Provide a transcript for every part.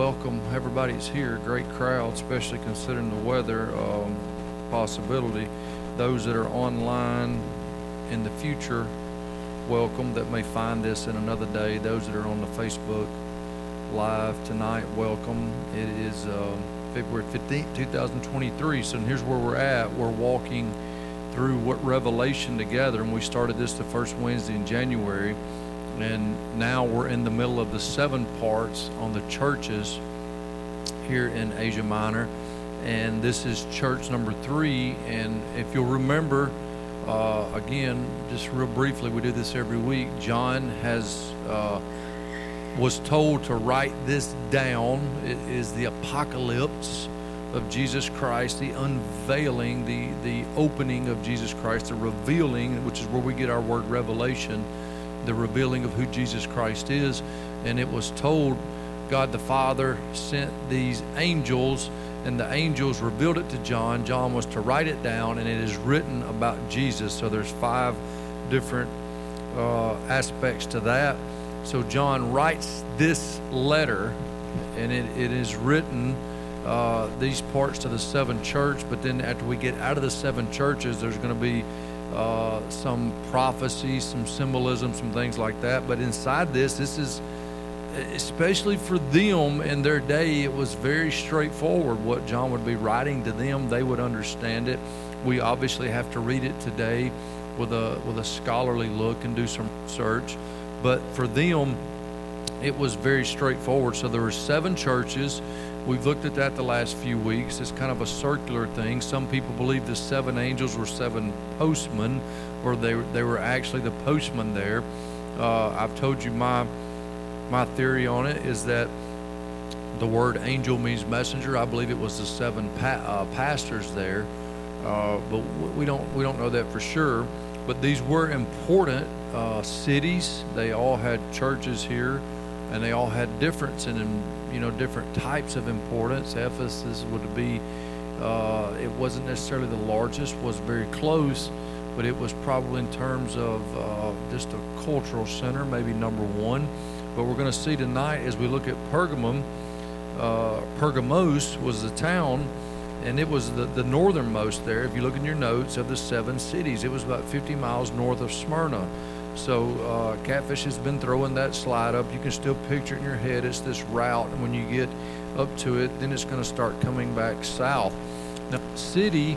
welcome everybody's here. Great crowd, especially considering the weather possibility. Those that are online in the future, welcome, that may find this in another day. Those that are on the Facebook Live tonight, welcome. It is February 15th, 2023. So here's where we're at. We're walking through what Revelation together, and we started this the first Wednesday in January. And now we're in the middle of the 7 parts on the churches here in Asia Minor. And this is church number 3. And if you'll remember, again, just real briefly, we do this every week. John was told to write this down. It is the apocalypse of Jesus Christ, the unveiling, the opening of Jesus Christ, the revealing, which is where we get our word revelation, the revealing of who Jesus Christ is. And it was told, God the Father sent these angels, and the angels revealed it to John. John was to write it down, and it is written about Jesus. So there's 5 different aspects to that. So John writes this letter, and it is written these parts to the 7 churches. But then after we get out of the 7 churches, there's going to be some prophecy, some symbolism, some things like that. But inside this is, especially for them in their day, it was very straightforward what John would be writing to them. They would understand it. We obviously have to read it today with a scholarly look and do some research. But for them, it was very straightforward. So there were 7 churches. We've looked at that the last few weeks. It's kind of a circular thing. Some people believe the 7 angels were 7 postmen, or they were actually the postmen there. I've told you my theory on it is that the word angel means messenger. I believe it was the 7 pastors there, but we don't know that for sure. But these were important cities. They all had churches here, and they all had difference in different types of importance. Ephesus would be, it wasn't necessarily the largest, was very close, but it was probably in terms of just a cultural center, maybe number 1. But we're going to see tonight as we look at Pergamum, Pergamos was the town, and it was the northernmost there. If you look in your notes of the 7 cities, it was about 50 miles north of Smyrna. So Catfish has been throwing that slide up. You can still picture it in your head. It's this route, and when you get up to it, then it's going to start coming back south. Now, the city,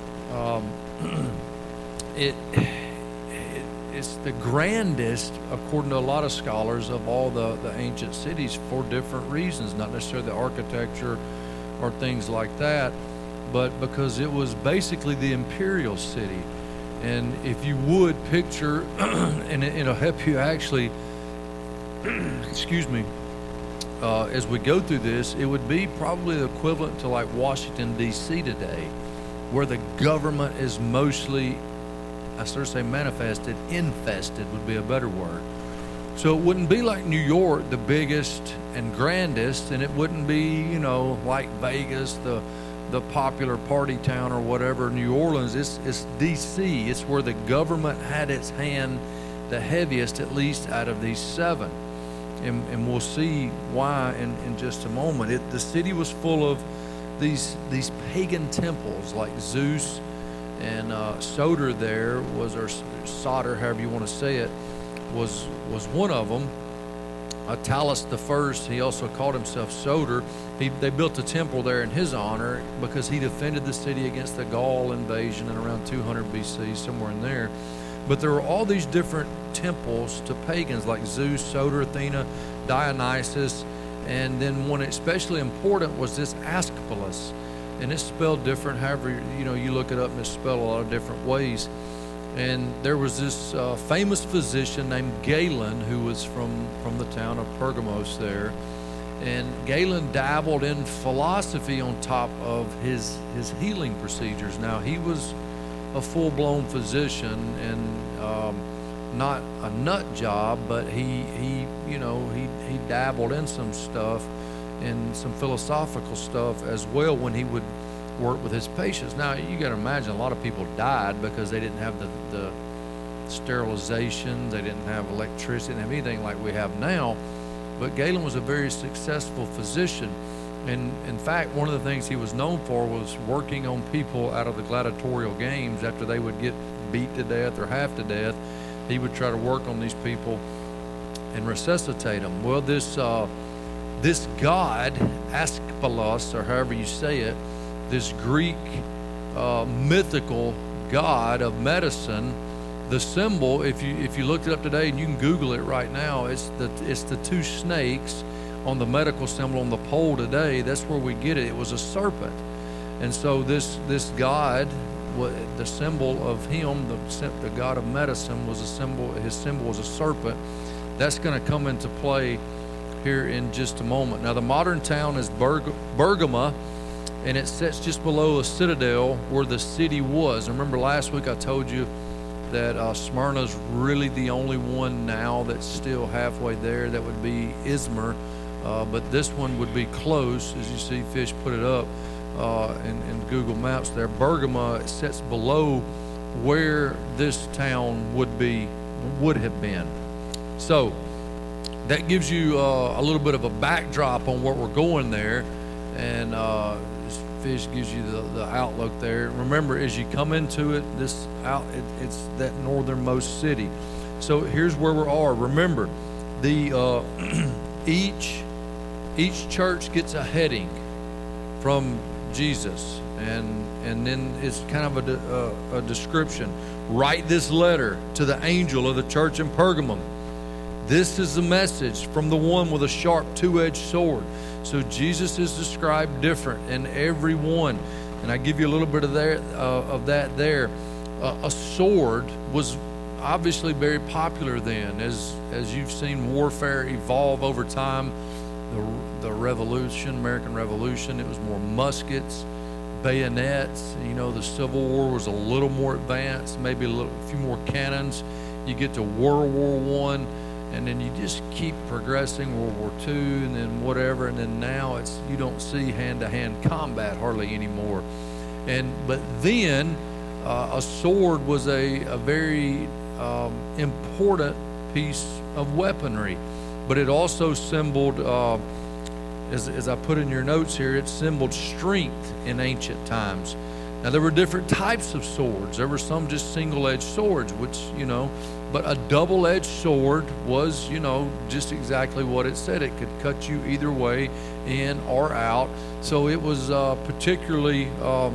it's the grandest, according to a lot of scholars, of all the ancient cities for different reasons, not necessarily the architecture or things like that, but because it was basically the imperial city. And if you would picture, and it'll help you actually, excuse me, as we go through this, it would be probably the equivalent to like Washington, D.C. today, where the government is mostly, I sort of say manifested, infested would be a better word. So it wouldn't be like New York, the biggest and grandest, and it wouldn't be, like Vegas, the popular party town or whatever. New Orleans, it's D.C. It's where the government had its hand the heaviest, at least out of these 7. And we'll see why in just a moment. The city was full of these pagan temples like Zeus, and Soter there was, or Soter, however you want to say it, was one of them. Attalus the First, he also called himself Soter. They built a temple there in his honor because he defended the city against the Gaul invasion in around 200 BC, somewhere in there. But there were all these different temples to pagans like Zeus, Soter, Athena, Dionysus, and then one especially important was this Asclepius. And it's spelled different, however, you look it up, and it's spelled a lot of different ways. And there was this famous physician named Galen who was from the town of Pergamos there. And Galen dabbled in philosophy on top of his healing procedures. Now, he was a full-blown physician and not a nut job, but he dabbled in some stuff and some philosophical stuff as well when he would work with his patients. Now, you got to imagine a lot of people died because they didn't have the sterilization, they didn't have electricity, they didn't have anything like we have now. but Galen was a very successful physician. And in fact, one of the things he was known for was working on people out of the gladiatorial games after they would get beat to death or half to death. He would try to work on these people and resuscitate them. Well, this god, Asclepius, or however you say it, this Greek mythical god of medicine, the symbol, if you looked it up today, and you can Google it right now, it's the two snakes on the medical symbol on the pole today. That's where we get it. It was a serpent. And so this god, the symbol of him, the god of medicine, was a symbol. His symbol was a serpent. That's going to come into play here in just a moment. Now, the modern town is Bergama, and it sits just below a citadel where the city was. Remember last week I told you that Smyrna's really the only one now that's still halfway there. That would be Izmir. But this one would be close, as you see Fish put it up in Google Maps there. Bergama sits below where this town would have been. So that gives you a little bit of a backdrop on where we're going there, and Fish gives you the outlook there. Remember, as you come into it, it's that northernmost city. So here's where we are. Remember, the each church gets a heading from Jesus, and then it's kind of a description. Write this letter to the angel of the church in Pergamum. This is the message from the one with a sharp two-edged sword. So Jesus is described different in every one, and I give you a little bit of that there. A sword was obviously very popular then, as you've seen warfare evolve over time. The Revolution, American Revolution, it was more muskets, bayonets. You know, the Civil War was a little more advanced, maybe a few more cannons. You get to World War I, and then you just keep progressing, World War II, and then whatever, and then now you don't see hand-to-hand combat hardly anymore. But then a sword was a very important piece of weaponry. But it also symboled, as I put in your notes here, it symboled strength in ancient times. Now, there were different types of swords. There were some just single-edged swords, but a double-edged sword was, just exactly what it said. It could cut you either way, in or out. So it was particularly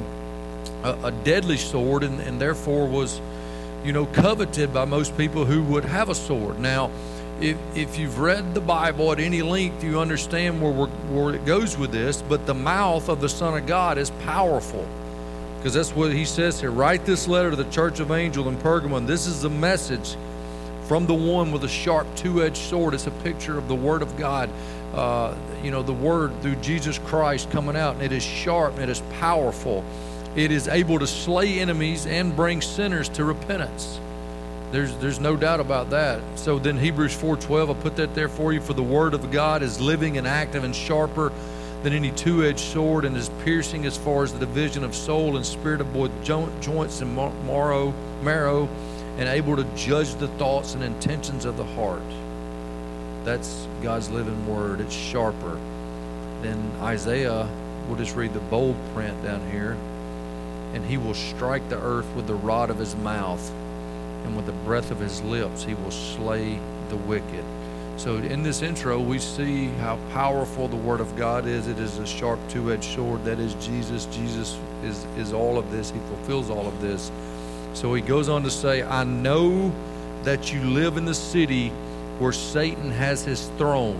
a deadly sword, and therefore was, coveted by most people who would have a sword. Now, if you've read the Bible at any length, you understand where it goes with this. But the mouth of the Son of God is powerful, because that's what he says here. Write this letter to the church of angel in Pergamum. This is the message from the one with a sharp two-edged sword. It's a picture of the Word of God, the Word through Jesus Christ coming out. And it is sharp, and it is powerful. It is able to slay enemies and bring sinners to repentance. There's no doubt about that. So then Hebrews 4:12, I'll put that there for you. For the word of God is living and active and sharper than any two-edged sword, and is piercing as far as the division of soul and spirit, of both joints and marrow, and able to judge the thoughts and intentions of the heart. That's God's living word. It's sharper. Then Isaiah, we'll just read the bold print down here. And he will strike the earth with the rod of his mouth, and with the breath of his lips he will slay the wicked. So in this intro, we see how powerful the Word of God is. It is a sharp two-edged sword. That is Jesus. Jesus is all of this. He fulfills all of this. So he goes on to say, I know that you live in the city where Satan has his throne,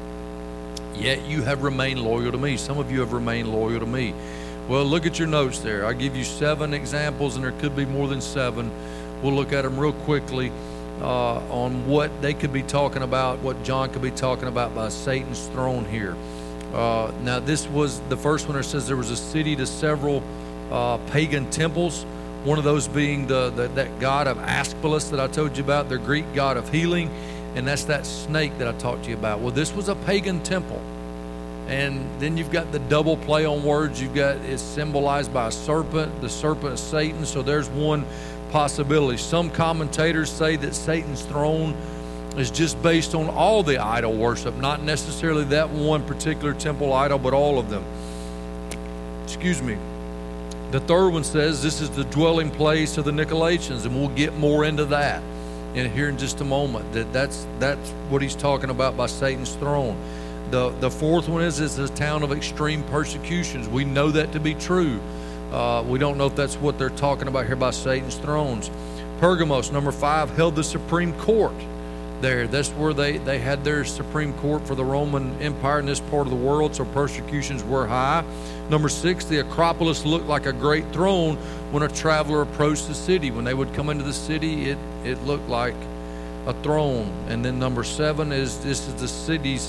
yet you have remained loyal to me. Some of you have remained loyal to me. Well, look at your notes there. I give you 7 examples, and there could be more than 7. We'll look at them real quickly on what they could be talking about, what John could be talking about by Satan's throne here. Now, this was the first one. That says there was a city to several pagan temples. One of those being that god of Asclepius that I told you about, the Greek god of healing, and that's that snake that I talked to you about. Well, this was a pagan temple. And then you've got the double play on words. It's symbolized by a serpent. The serpent is Satan. So there's one possibility. Some commentators say that Satan's throne is just based on all the idol worship, not necessarily that one particular temple idol, but all of them. Excuse me. The third one says this is the dwelling place of the Nicolaitans, and we'll get more into that here in just a moment. That's what he's talking about by Satan's throne. The fourth one is a town of extreme persecutions. We know that to be true. We don't know if that's what they're talking about here by Satan's thrones. Pergamos, number 5, held the supreme court there. That's where they had their supreme court for the Roman Empire in this part of the world, so persecutions were high. Number 6, the Acropolis looked like a great throne when a traveler approached the city. When they would come into the city, it looked like a throne. And then number 7 is the city's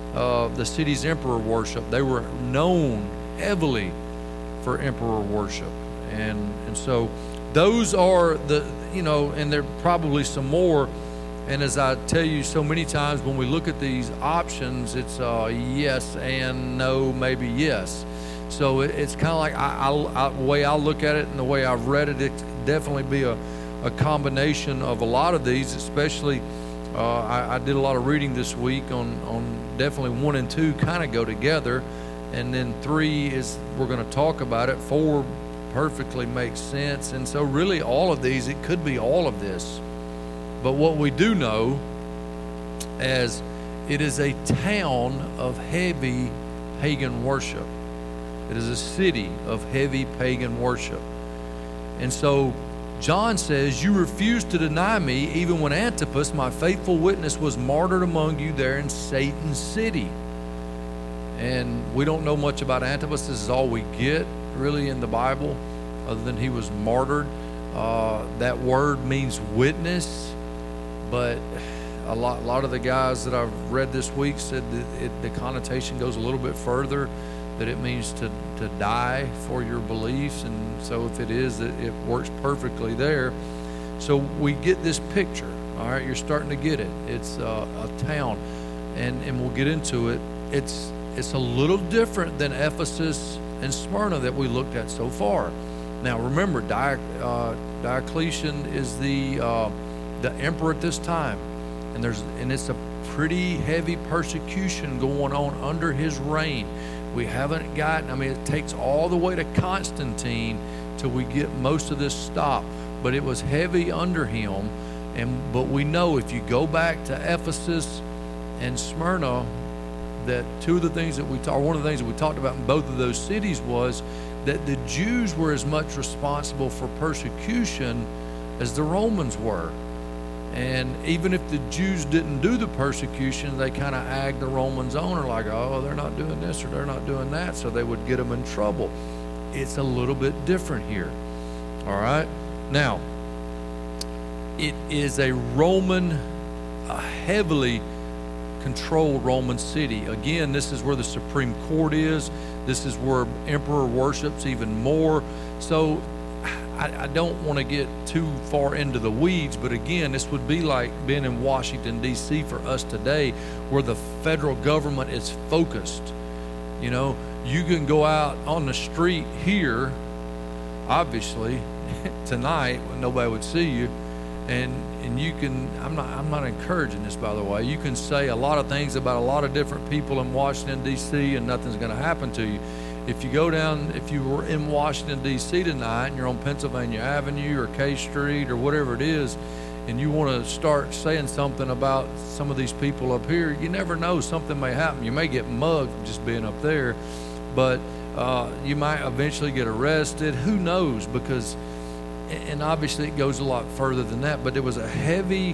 emperor worship. They were known heavily for emperor worship, and so those are and there are probably some more. And as I tell you so many times, when we look at these options, it's yes and no, maybe yes. So it's kind of like the way I look at it and the way I've read it, it definitely be a combination of a lot of these, especially I did a lot of reading this week on definitely 1 and 2 kind of go together. And then 3 is, we're going to talk about it. 4 perfectly makes sense. And so really all of these, it could be all of this. But what we do know, as it is a town of heavy pagan worship. It is a city of heavy pagan worship. And so John says, you refused to deny me even when Antipas, my faithful witness, was martyred among you there in Satan's city. And we don't know much about Antipas. This is all we get really in the Bible, other than he was martyred. That word means witness, but a lot of the guys that I've read this week said that the connotation goes a little bit further, that it means to die for your beliefs. And so if it is, it works perfectly there. So we get this picture. All right, you're starting to get it. It's a town, and we'll get into it. It's a little different than Ephesus and Smyrna that we looked at so far. Now remember, Diocletian is the emperor at this time, and it's a pretty heavy persecution going on under his reign. We haven't gotten, it takes all the way to Constantine till we get most of this stopped, but it was heavy under him. But we know if you go back to Ephesus and Smyrna, that one of the things that we talked about in both of those cities was that the Jews were as much responsible for persecution as the Romans were. And even if the Jews didn't do the persecution, they kind of agged the Romans on, or like, oh, they're not doing this or they're not doing that, so they would get them in trouble. It's a little bit different here. All right? Now, it is a heavily controlled Roman city. Again, this is where the Supreme Court is. This is where emperor worships even more. So I don't want to get too far into the weeds, but again, this would be like being in Washington, D.C. for us today, where the federal government is focused. You can go out on the street here, obviously, tonight when nobody would see you, and you can, I'm not encouraging this, by the way, you can say a lot of things about a lot of different people in Washington, D.C., and nothing's going to happen to you. If you were in Washington, D.C. tonight, and you're on Pennsylvania Avenue or K Street or whatever it is, and you want to start saying something about some of these people up here, you never know, something may happen. You may get mugged just being up there, but you might eventually get arrested. Who knows? Because, and obviously it goes a lot further than that, but there was a heavy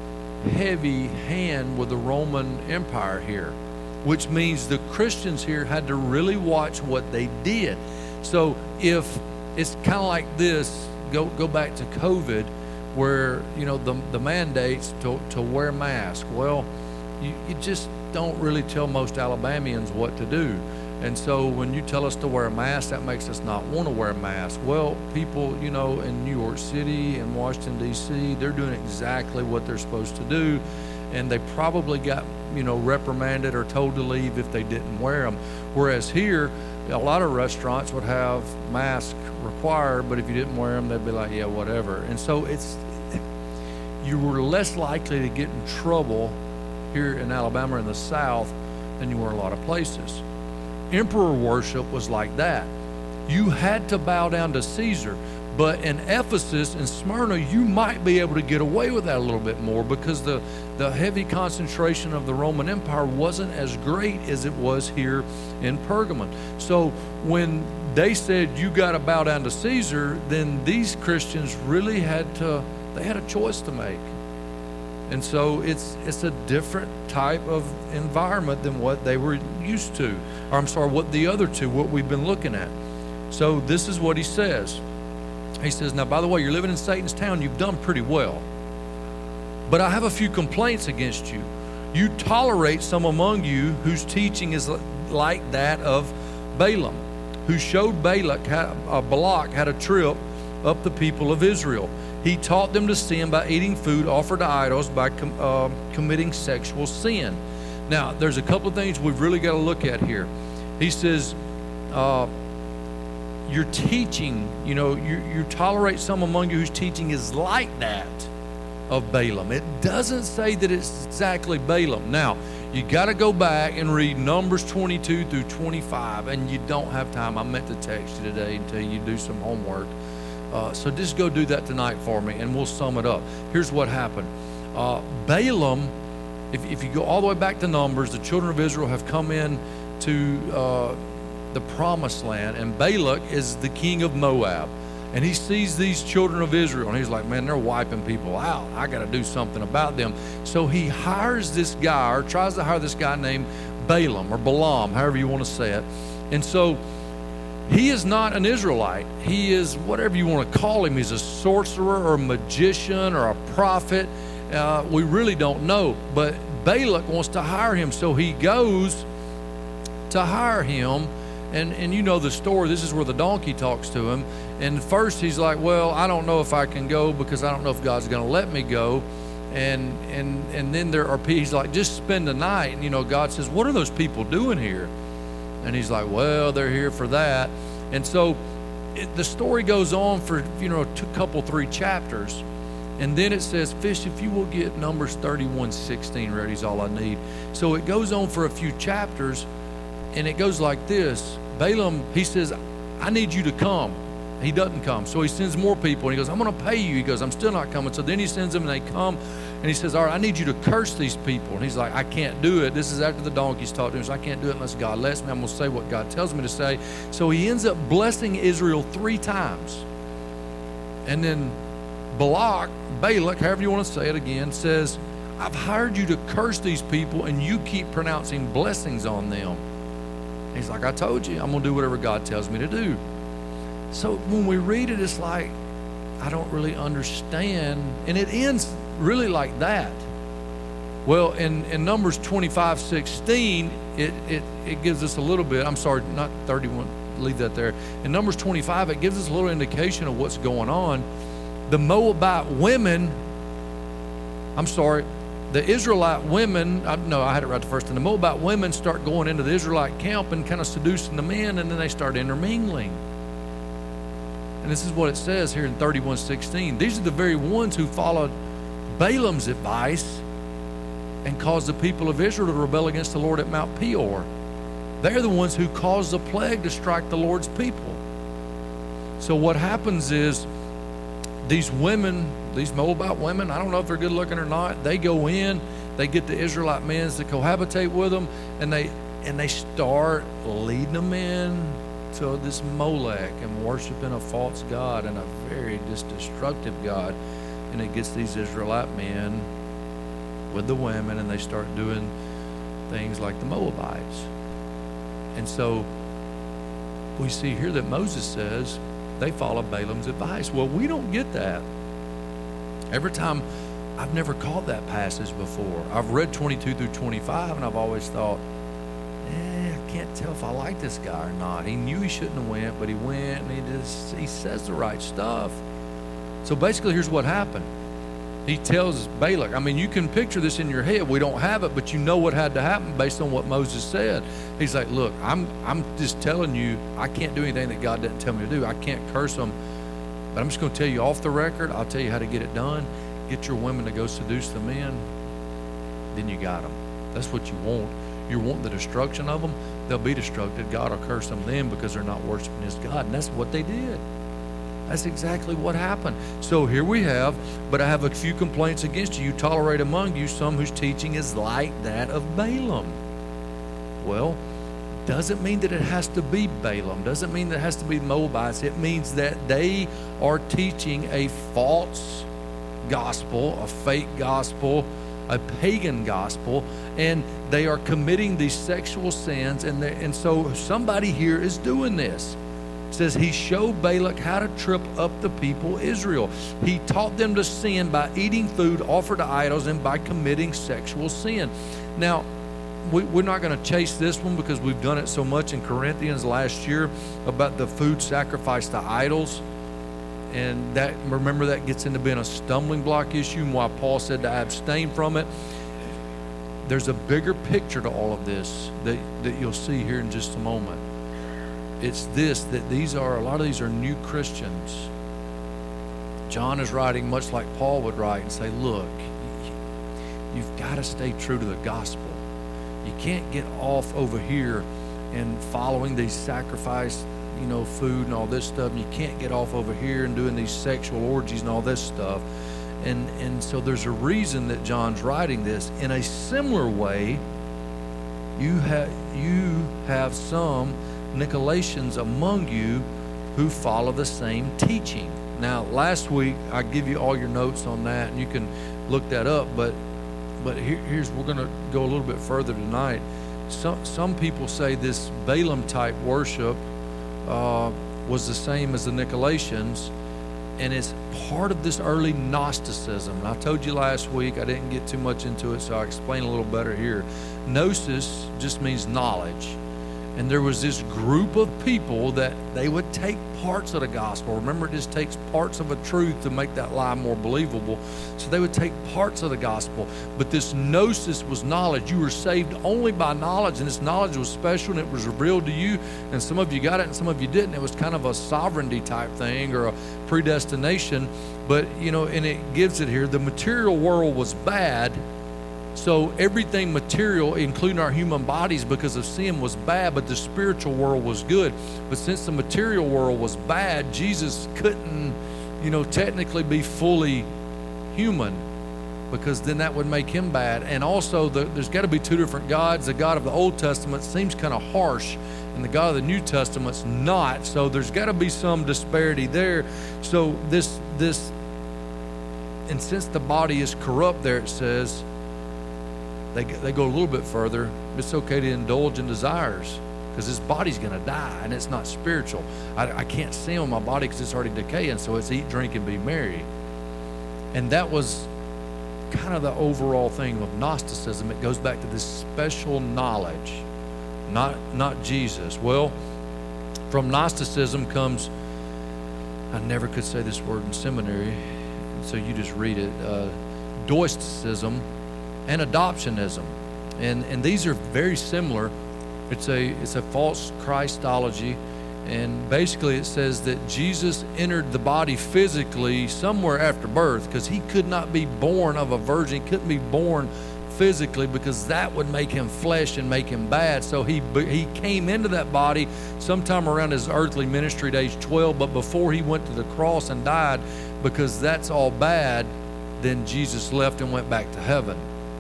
hand with the Roman Empire here, which means the Christians here had to really watch what they did. So if it's kind of like this, go back to COVID, where the mandates to wear masks. Well, you just don't really tell most Alabamians what to do. And so when you tell us to wear a mask, that makes us not want to wear a mask. Well, people, in New York City and Washington, D.C., they're doing exactly what they're supposed to do. And they probably got, reprimanded or told to leave if they didn't wear them. Whereas here, a lot of restaurants would have masks required, but if you didn't wear them, they'd be like, yeah, whatever. And so you were less likely to get in trouble here in Alabama or in the South than you were a lot of places. Emperor worship was like that. You had to bow down to Caesar. But in Ephesus and Smyrna, you might be able to get away with that a little bit more because the heavy concentration of the Roman Empire wasn't as great as it was here in Pergamon. So when they said you got to bow down to Caesar, then these Christians really had a choice to make. And so it's a different type of environment than what they were used to. Or I'm sorry, what the other two, what we've been looking at. So this is what he says. He says, now, by the way, you're living in Satan's town. You've done pretty well. But I have a few complaints against you. You tolerate some among you whose teaching is like that of Balaam, who showed Balak how to trip up the people of Israel. He taught them to sin by eating food offered to idols, by committing sexual sin. Now, there's a couple of things we've really got to look at here. He says, your teaching, you tolerate some among you whose teaching is like that of Balaam. It doesn't say that it's exactly Balaam. Now, you got to go back and read Numbers 22 through 25, and you don't have time. I meant to text you today and tell you do some homework. So just go do that tonight for me, and we'll sum it up. Here's what happened. Balaam, if you go all the way back to Numbers, the children of Israel have come in to the promised land, and Balak is the king of Moab, and he sees these children of Israel, and he's like, man, they're wiping people out. I got to do something about them. So he hires this guy, or tries to hire this guy named Balaam, or Balaam, however you want to say it. And so he is not an Israelite. He is whatever you want to call him. He's a sorcerer or a magician or a prophet. We really don't know, but Balak wants to hire him, so he goes to hire him. And you know the story. This is where the donkey talks to him. And first he's like, well, I don't know if I can go because I don't know if God's going to let me go. And then there are people, he's like, just spend the night. And, God says, what are those people doing here? And he's like, well, they're here for that. And so the story goes on for, three chapters. And then it says, Fish, if you will get Numbers 31:16 ready is all I need. So it goes on for a few chapters. And it goes like this. Balaam, he says, I need you to come. He doesn't come. So he sends more people. And he goes, I'm going to pay you. He goes, I'm still not coming. So then he sends them, and they come. And he says, all right, I need you to curse these people. And he's like, I can't do it. This is after the donkeys talked to him. So I can't do it unless God lets me. I'm going to say what God tells me to say. So he ends up blessing Israel 3 times. And then Balak, however you want to say it again, says, I've hired you to curse these people, and you keep pronouncing blessings on them. He's like, I told you, I'm going to do whatever God tells me to do. So when we read it, it's like, I don't really understand. And it ends really like that. Well, in Numbers 25:16, it gives us a little bit, I'm sorry, not 31, leave that there. In Numbers 25, it gives us a little indication of what's going on. The Moabite women, the Israelite women, I had it right the first time. The Moabite women start going into the Israelite camp and kind of seducing the men, and then they start intermingling. And this is what it says here in 31:16. These are the very ones who followed Balaam's advice and caused the people of Israel to rebel against the Lord at Mount Peor. They're the ones who caused the plague to strike the Lord's people. So what happens is these women, these Moabite women, I don't know if they're good looking or not, they go in, they get the Israelite men to cohabitate with them, and they start leading them in to this Molech and worshiping a false god and a very destructive god. And it gets these Israelite men with the women, and they start doing things like the Moabites. And so we see here that Moses says they follow Balaam's advice. Well, we don't get that. Every time, I've never caught that passage before. I've read 22 through 25, and I've always thought, I can't tell if I like this guy or not. He knew he shouldn't have went, but he went, and he says the right stuff. So basically, here's what happened. He tells Balak, you can picture this in your head. We don't have it, but you know what had to happen based on what Moses said. He's like, look, I'm just telling you, I can't do anything that God didn't tell me to do. I can't curse them, but I'm just going to tell you off the record. I'll tell you how to get it done. get your women to go seduce the men, then you got them. That's what you want. You want the destruction of them. They'll be destructed. God will curse them then because they're not worshiping his God. And that's what they did. That's exactly what happened. So here we have, but I have a few complaints against you. You tolerate among you some whose teaching is like that of Balaam. Well, doesn't mean that it has to be Balaam. Doesn't mean that it has to be the Moabites. It means that they are teaching a false gospel, a fake gospel, a pagan gospel, and they are committing these sexual sins, and so somebody here is doing this. It says he showed Balak how to trip up the people Israel. He taught them to sin by eating food offered to idols and by committing sexual sin. Now, we're not going to chase this one because we've done it so much in Corinthians last year about the food sacrificed to idols. And that, remember, that gets into being a stumbling block issue and why Paul said to abstain from it. There's a bigger picture to all of this that you'll see here in just a moment. It's this, that a lot of these are new Christians. John is writing much like Paul would write and say, look, you've got to stay true to the gospel. You can't get off over here and following these sacrifice, food and all this stuff. And you can't get off over here and doing these sexual orgies and all this stuff. And so there's a reason that John's writing this. In a similar way, you have some Nicolaitans among you who follow the same teaching. Now, last week, I give you all your notes on that, and you can look that up, but here's, we're going to go a little bit further tonight. Some people say this Balaam-type worship was the same as the Nicolaitans, and it's part of this early Gnosticism. And I told you last week, I didn't get too much into it, so I'll explain a little better here. Gnosis just means knowledge. And there was this group of people that they would take parts of the gospel. Remember, it just takes parts of a truth to make that lie more believable. So they would take parts of the gospel. But this gnosis was knowledge. You were saved only by knowledge, and this knowledge was special, and it was revealed to you. And some of you got it, and some of you didn't. It was kind of a sovereignty type thing or a predestination. But, and it gives it here. The material world was bad. So everything material, including our human bodies because of sin, was bad, but the spiritual world was good. But since the material world was bad, Jesus couldn't, technically be fully human because then that would make him bad. And also, there's got to be two different gods. The God of the Old Testament seems kind of harsh, and the God of the New Testament's not. So there's got to be some disparity there. So this, and since the body is corrupt there, it says, they go a little bit further. It's okay to indulge in desires because this body's going to die and it's not spiritual. I can't sin on my body because it's already decaying, so it's eat, drink, and be merry. And that was kind of the overall thing of Gnosticism. It goes back to this special knowledge, not Jesus. Well, from Gnosticism comes, I never could say this word in seminary, so you just read it, Doisticism and adoptionism, and these are very similar. It's a false Christology, and basically it says that Jesus entered the body physically somewhere after birth because he could not be born of a virgin. He couldn't be born physically because that would make him flesh and make him bad. So he came into that body sometime around his earthly ministry at age 12, but before he went to the cross and died, because that's all bad, then Jesus left and went back to heaven.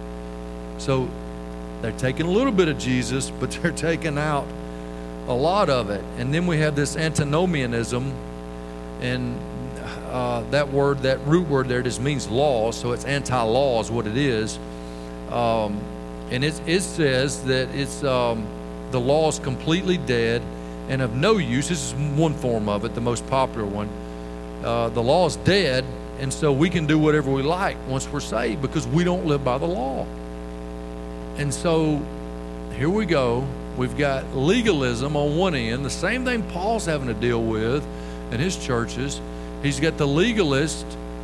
So they're taking a little bit of Jesus, but they're taking out a lot of it. And then we have this antinomianism, and that root word there just means law, so it's anti-law is what it is. And it says that it's the law is completely dead and of no use. This is one form of it, the most popular one. The law is dead, and so we can do whatever we like once we're saved because we don't live by the law. And so here we go. We've got legalism on one end, the same thing Paul's having to deal with in his churches. He's got the legalist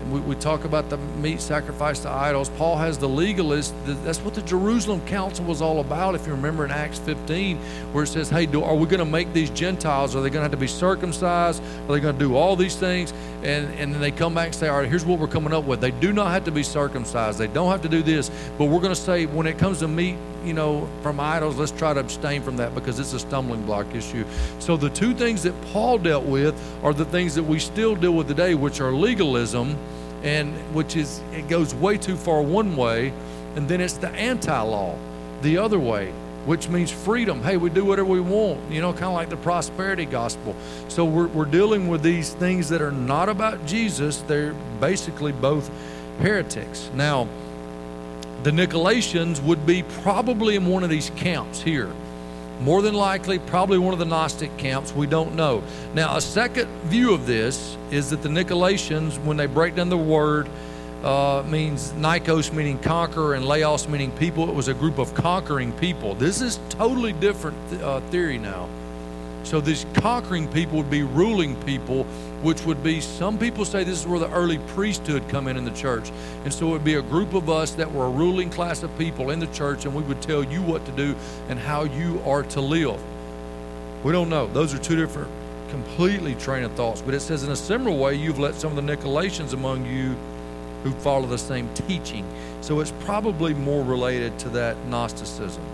We talk about the meat sacrificed to idols. Paul has the legalist. That's what the Jerusalem Council was all about, if you remember in Acts 15, where it says, hey, are we going to make these Gentiles, are they going to have to be circumcised? Are they going to do all these things? And then they come back and say, all right, here's what we're coming up with. They do not have to be circumcised. They don't have to do this. But we're going to say, when it comes to meat, from idols, let's try to abstain from that because it's a stumbling block issue. So the two things that Paul dealt with are the things that we still deal with today, which are legalism, and it goes way too far one way, and then it's the anti-law, the other way, which means freedom. Hey, we do whatever we want, kind of like the prosperity gospel. So we're dealing with these things that are not about Jesus. They're basically both heretics. Now, the Nicolaitans would be probably in one of these camps here. More than likely, probably one of the Gnostic camps. We don't know. Now, a second view of this is that the Nicolaitans, when they break down the word, means Nikos meaning conqueror and Laos meaning people. It was a group of conquering people. This is totally different theory now. So these conquering people would be ruling people, which would be, some people say this is where the early priesthood come in the church. And so it would be a group of us that were a ruling class of people in the church, and we would tell you what to do and how you are to live. We don't know. Those are two different, completely train of thoughts. But it says in a similar way, you've let some of the Nicolaitans among you who follow the same teaching. So it's probably more related to that Gnosticism.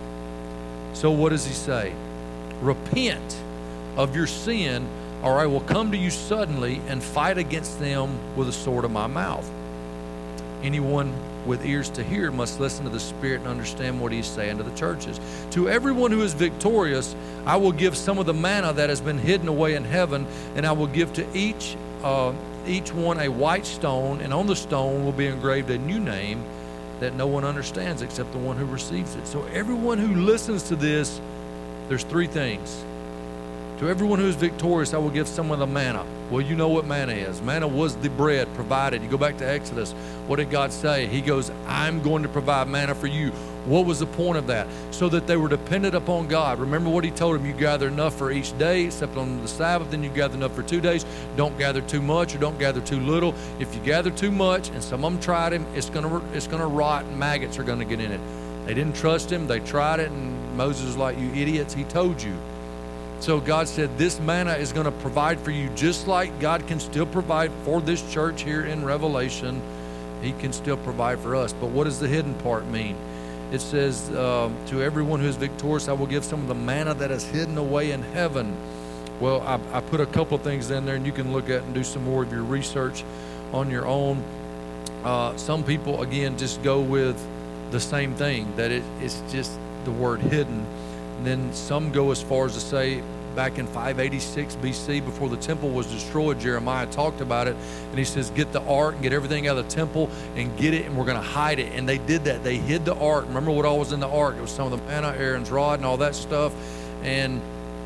So what does he say? Repent of your sin, or I will come to you suddenly and fight against them with the sword of my mouth. Anyone with ears to hear must listen to the Spirit and understand what he's saying to the churches. To everyone who is victorious, I will give some of the manna that has been hidden away in heaven, and I will give to each one a white stone, and on the stone will be engraved a new name that no one understands except the one who receives it. So everyone who listens to this, there's three things. To everyone who is victorious, I will give some of the manna. Well, you know what manna is. Manna was the bread provided. You go back to Exodus. What did God say? He goes, I'm going to provide manna for you. What was the point of that? So that they were dependent upon God. Remember what he told them, you gather enough for each day, except on the Sabbath, then you gather enough for 2 days. Don't gather too much or don't gather too little. If you gather too much, and some of them tried him, it's gonna rot and maggots are gonna get in it. They didn't trust him, they tried it, and Moses was like, you idiots, he told you. So God said, this manna is going to provide for you, just like God can still provide for this church here in Revelation. He can still provide for us. But what does the hidden part mean? It says, to everyone who is victorious, I will give some of the manna that is hidden away in heaven. Well, I put a couple of things in there, and you can look at and do some more of your research on your own. Some people, again, just go with the same thing, that it's just the word hidden. And then some go as far as to say, back in 586 BC, before the temple was destroyed, Jeremiah talked about it, and he says, get the ark and get everything out of the temple and get it, and we're going to hide it. And they did that. They hid the ark. Remember what all was in the ark? It was some of the manna, Aaron's rod, and all that stuff. And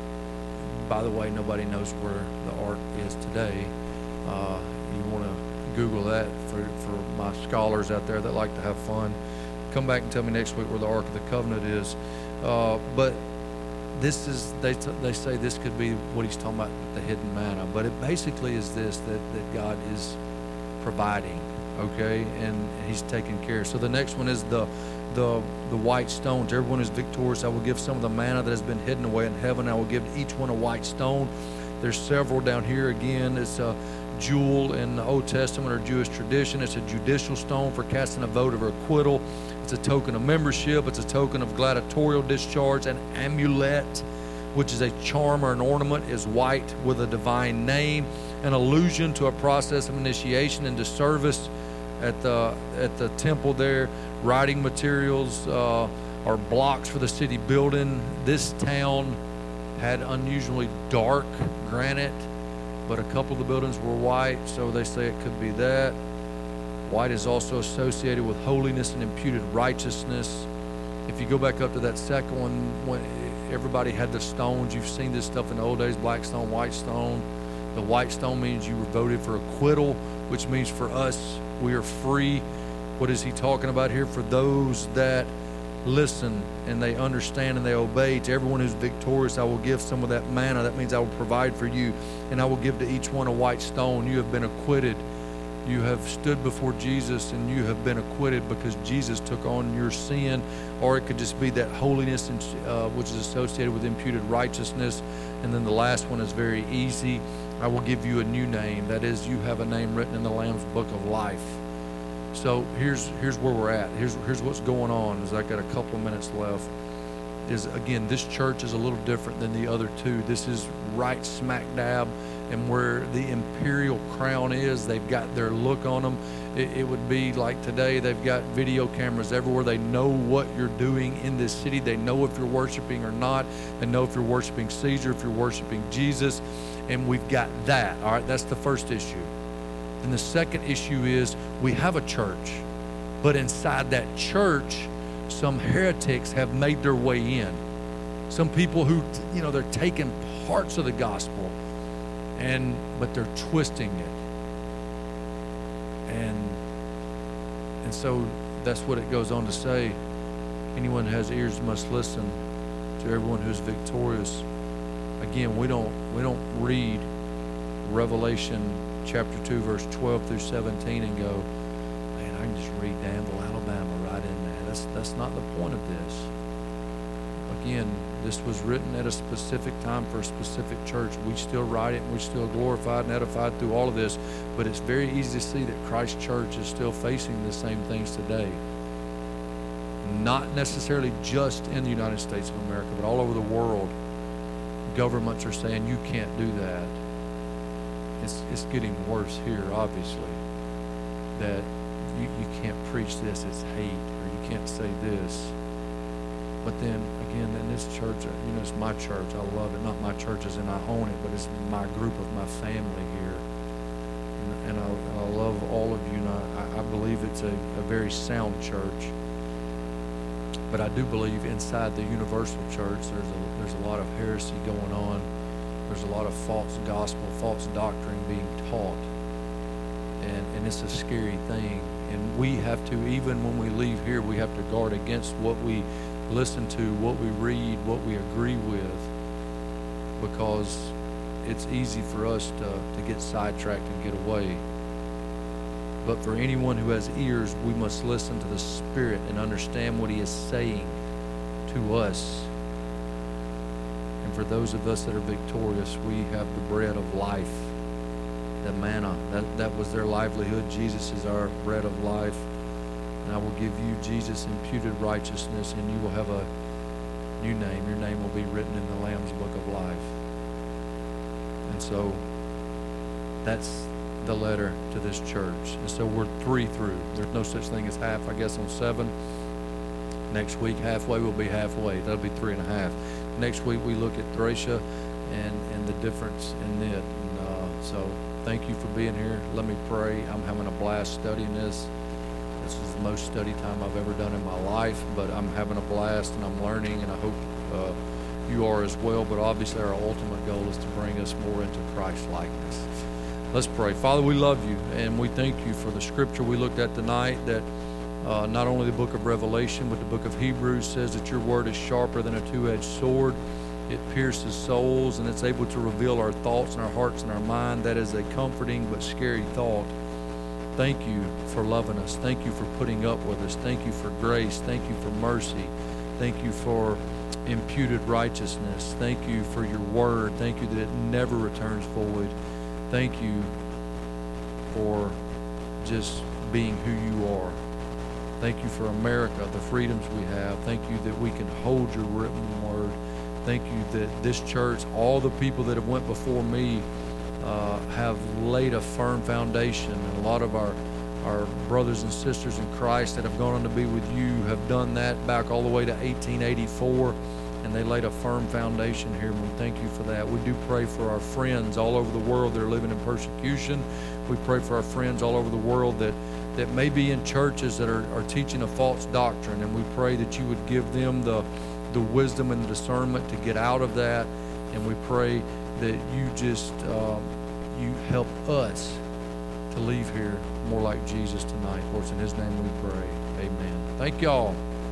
by the way, nobody knows where the ark is today. You want to Google that for my scholars out there that like to have fun. Come back and tell me next week where the Ark of the Covenant is. But this is, they say this could be what he's talking about, the hidden manna. But it basically is this, that God is providing, okay? And he's taking care. So the next one is the white stones. Everyone is victorious. I will give some of the manna that has been hidden away in heaven. I will give each one a white stone. There's several down here. Again, it's a jewel in the Old Testament or Jewish tradition. It's a judicial stone for casting a vote of acquittal. It's a token of membership. It's a token of gladiatorial discharge. An amulet, which is a charm or an ornament, is white with a divine name, an allusion to a process of initiation into service at the temple there. Writing materials are blocks for the city building. This town had unusually dark granite, but a couple of the buildings were white, so they say it could be that. White is also associated with holiness and imputed righteousness. If you go back up to that second one, when everybody had the stones, you've seen this stuff in the old days, black stone, white stone. The white stone means you were voted for acquittal, which means for us, we are free. What is he talking about here? For those that listen and they understand and they obey. To everyone who's victorious, I will give some of that manna. That means I will provide for you, and I will give to each one a white stone. You have been acquitted. You have stood before Jesus and you have been acquitted because Jesus took on your sin, or it could just be that holiness, which is associated with imputed righteousness. And then the last one is very easy. I will give you a new name. That is, you have a name written in the Lamb's Book of Life. So here's where we're at. Here's what's going on. Is I got a couple of minutes left. Is again, this church is a little different than the other two. This is right smack dab, and where the imperial crown is, they've got their look on them. It would be like today, they've got video cameras everywhere. They know what you're doing in this city. They know if you're worshiping or not. They know if you're worshiping Caesar, if you're worshiping Jesus, and we've got that. All right, that's the first issue. And the second issue is we have a church, but inside that church, some heretics have made their way in. Some people who, they're taking parts of the gospel, but they're twisting it. And so that's what it goes on to say. Anyone who has ears must listen to everyone who's victorious. Again, we don't read Revelation chapter 2, verse 12 through 17 and go, man, I can just read Danville, Alabama right in there. That's not the point of this. Again, this was written at a specific time for a specific church. We still write it, and we're still glorified and edified through all of this, but it's very easy to see that Christ's church is still facing the same things today. Not necessarily just in the United States of America, but all over the world. Governments are saying you can't do that. It's getting worse here, obviously, that you can't preach this, it's hate, or you can't say this. But then, again, in this church, it's my church. I love it. Not my church as in I own it, but it's my group of my family here. And I love all of you, and I believe it's a very sound church. But I do believe inside the universal church, there's a lot of heresy going on. There's a lot of false gospel, false doctrine being taught. And it's a scary thing. And we have to, even when we leave here, we have to guard against what we listen to, what we read, what we agree with, because it's easy for us to get sidetracked and get away. But for anyone who has ears, we must listen to the Spirit and understand what He is saying to us. And for those of us that are victorious, we have the bread of life, the manna. That was their livelihood. Jesus is our bread of life. And I will give you, Jesus, imputed righteousness, and you will have a new name. Your name will be written in the Lamb's Book of Life. And so that's the letter to this church. And so we're 3 through. There's no such thing as half, I guess, on 7. Next week, halfway will be halfway. That'll be 3.5. Next week, we look at Thracia and the difference in it. And so thank you for being here. Let me pray. I'm having a blast studying this. This is the most study time I've ever done in my life, but I'm having a blast and I'm learning, and I hope you are as well. But obviously our ultimate goal is to bring us more into Christ likeness. Let's pray. Father, we love you, and we thank you for the scripture we looked at tonight, that not only the book of Revelation, but the book of Hebrews says that your word is sharper than a two-edged sword. It pierces souls, and it's able to reveal our thoughts and our hearts and our mind. That is a comforting but scary thought. Thank you for loving us. Thank you for putting up with us. Thank you for grace. Thank you for mercy. Thank you for imputed righteousness. Thank you for your word. Thank you that it never returns void. Thank you for just being who you are. Thank you for America, the freedoms we have. Thank you that we can hold your written word. Thank you that this church, all the people that have went before me, have laid a firm foundation. And a lot of our brothers and sisters in Christ that have gone on to be with you have done that back all the way to 1884. And they laid a firm foundation here, and we thank you for that. We do pray for our friends all over the world that are living in persecution. We pray for our friends all over the world that may be in churches that are teaching a false doctrine, and we pray that you would give them the wisdom and the discernment to get out of that. And we pray that you just you help us to leave here more like Jesus tonight. Of course, in His name we pray. Amen. Thank y'all.